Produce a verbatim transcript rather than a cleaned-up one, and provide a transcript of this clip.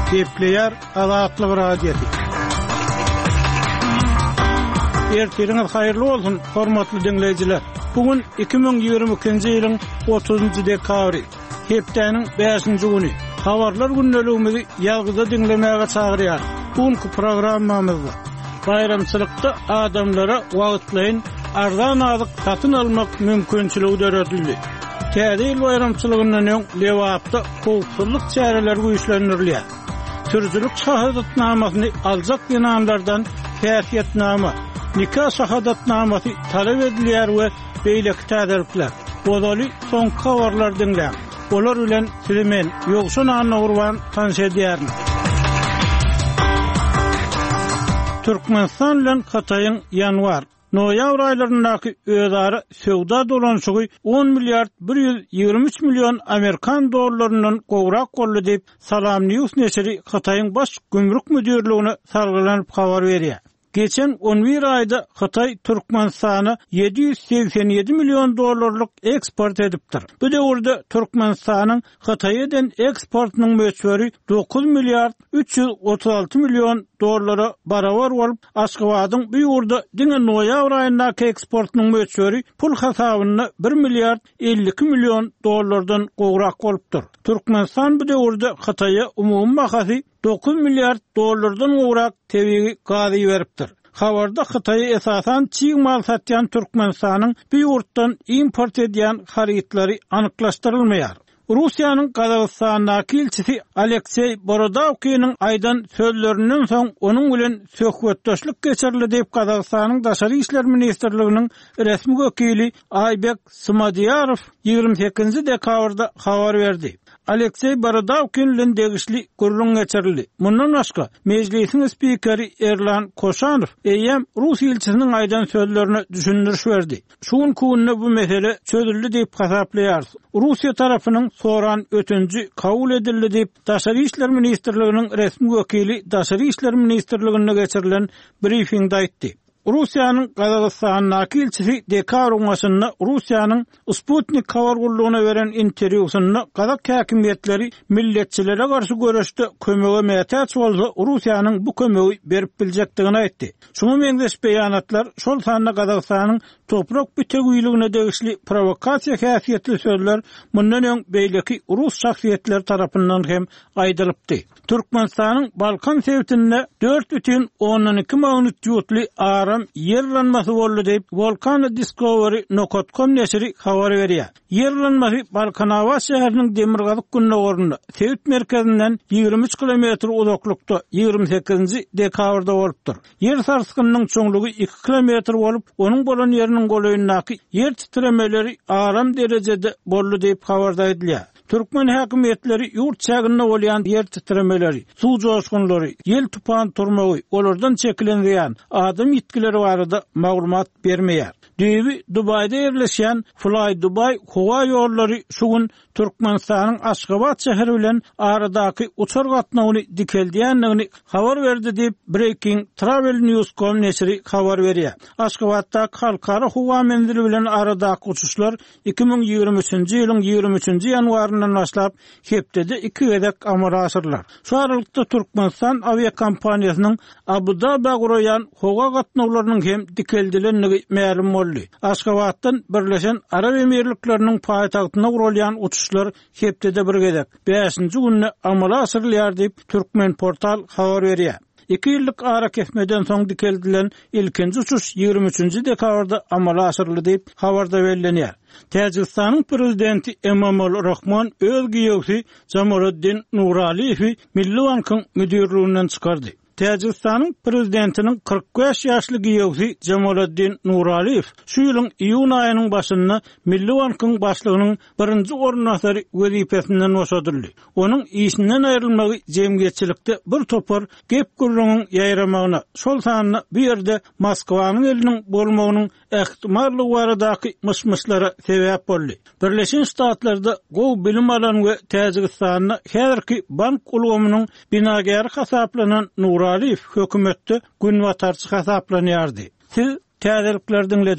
Gepleyer Azatlyk radiosu. Ertiriňiz haýyrly bolsun, hormatly dinleýijiler. Bugün iki bin ýygrimi ikinji ýylyň otuzunçy dekabry, hepdeniň beşinji güni. Habarlar günneligimizi ýalgyza dinlemäge çagyrýar. Bugünkü programmamyzda bayramçylykda adamlara wagtlaýyn arzan azyk satyn almak mümkinçiligi döredildi. Täze bayramçylygyndan öň lewapda howpsuzlyk çäreleri güýçlendirilýär. Türjülük şahadatnamasyny aljak ýananlardan häsiýetnama, nikah şahadatnamasy talep edilýär we beýleki täderipler. Bodaly soň habarlar dinlän. Olar bilen sizimen ýogşun anna urban tanış edýärin. Türkmenistan bilen Hataýyň ýanwar noýabr aýlaryndaky özara söwda dolanşygy on milliard bir ýüz ýygrimi üç million Amerikan dollarynyň gowrak boldy diýip Salam News neşri Hataýyň baş gümrük müdürligine sargylanyp habar berýär. Geçen on bir aýda Hataý Türkmenistana yedi yüz seksen yedi million dollarlyk eksport edipdir. Bu döwürde Türkmenistanyň Hataýdan eksportynyň möçberi dokuz milliard üç yüz otuz alty million dollara barabar bolup, Aşgabatyň bu ýurda diňe noýabr aýyndaky eksportynyň möçberi pul hasabyny bir milliard elli iki million dollardan gowrak bolupdyr. Türkmenistan bu döwürde Hataýa umumy mahasy dokuz milliard dollardan gowrak tebigi gazy beripdir. Habarda Hataýa esasan çiğ mal satýan Türkmenistanyň bu ýurtdan import edýän harytary anyklaşdyrylmaýar. Russiýanyň Gazagstandaky elçisi Aleksey Borodovkynyň aýdan sözlerinden soň onuň bilen söhbetdeşlik geçirildi diýip Gazagstanyň Daşary işler ministrliginiň resmi wekili Aybek Smadyarov ýygrimi sekizinji dekabrda habar berdi. Aleksey Borodovkin bilen degişli gurulun geçirildi. Mundan başga mejlisiň spikeri Erlan Koşanov eýem Rus elçisiniň aýdan sözlerini düşündiriş berdi. Şuň kunna bu mesele çözüldi diýip hasaplaýar. Russiýa tarapynyň soran ötünji kabul edildi diýip Daşary işler ministrliginiň resmi wekili Daşary işler ministrligine geçirilen briefingde aýtdy. Russiýanyň Gazagstandaky elçisi dekabr maşynda Russiýanyň Sputnik habar gurulugyna beren interwýusynda Gazak häkimetleri milletçilere garşy görüşde kömege mätäç bolsa Russiýanyň bu kömegi berip biljekdigini aýtdy. Şuňa meňdeş beýanatlar şol sanda Gazagstanyň toprak bütegüýligine degişli provokasiýa häsiýetli sözler mundan öň beýleki Rus şahsiýetler tarapyndan hem aýdylypdy. Türkmenistanyň Balkan sewtinde dört бүтүн onuň iki magnitudly aram yerlanmasy boldy diýip Volcano Discovery nokta com neşri habar berýär. Yerlanmasy Balkan hawa şäheriniň Demirgazyk günnägorunda Sewt merkezinden ýygrimi üç kilometr uzaklykda ýygrimi sekizinji dekabrda bolupdyr. Yer sarskynynyň çoňlugy iki kilometr bolup, onuň bolan ýeriniň golaýyndaky yer titremeleri aram derejede boldy diýip habarda edilýär. Türkmen häkimetleri ýurt çäginde bolýan yer titremeleri, suw joşgunlary, ýel tupan turmagy, olardan çekilenýän adam ýetkileri barada maglumat bermeýär. Düýbi Dubaýda ýerleşýän Fly Dubai howa ýollary şu gün Türkmenistanyň Aşgabat şäheri bilen aradaky uçar gatnawyny dikeldiýändigini habar berdi diýip Breaking Travel News nokta com neşri habar berýär. Aşgabatda halkara howa menzili bilen aradaky uçuşlar iki bin ýygrimi üçinji ýylyň ýygrimi üçinji ýanwaryndan başlap hepdede iki gedek amala asyrlar. Şu aralykda Türkmenistan aviakompaniýasynyň Abu Dhabi guraýan howa gatnawlarynyň hem dikeldilenligi ma'lum boldy. Aşgabatdan Birleşen Arab Emirlikläriniň paýtagtyna gurulýan uçuşlar hepdede bir gedek beşinji günne amala asyrylýar diýip Türkmen portal habar berýär. iki ýyllyk ara kesmeden soň dikeldilen ilkinji uçuş ýygrimi üçinji dekabrda amala asyryldy diýip habarda bellenýär. Täjikistanyň prezidenti Emomali Rahmon öz giýewsi Jamoluddin Nuraliýewi Milli Bankyň müdürliginden çykardy. Täjikistanyň prezidentiniň kırk beş ýaşly giýewsi Jamoluddin Nuraliýew şu ýylyň iýun aýynyň başynda Milli Bankyň başlygynyň birinji ornatary wezipesinden boşadyldy. Onuň işinden aýrylmagy jemgyýetçilikde bir topar gep gurulunyň ýaýramagyna, şol sanyna bu ýerde Moskwanyň eliniň bolmagynyň ähtimallygy baradaky myşmyşlara sebäp boldy. Birleşen Ştatlarda gow bilim alan we Täjikistanyň häzirki bank ulgamynyň binagary hasaplanan Nuraliýew hökümetde gün watarçy hasaplanýardy. Siz täzeliklerden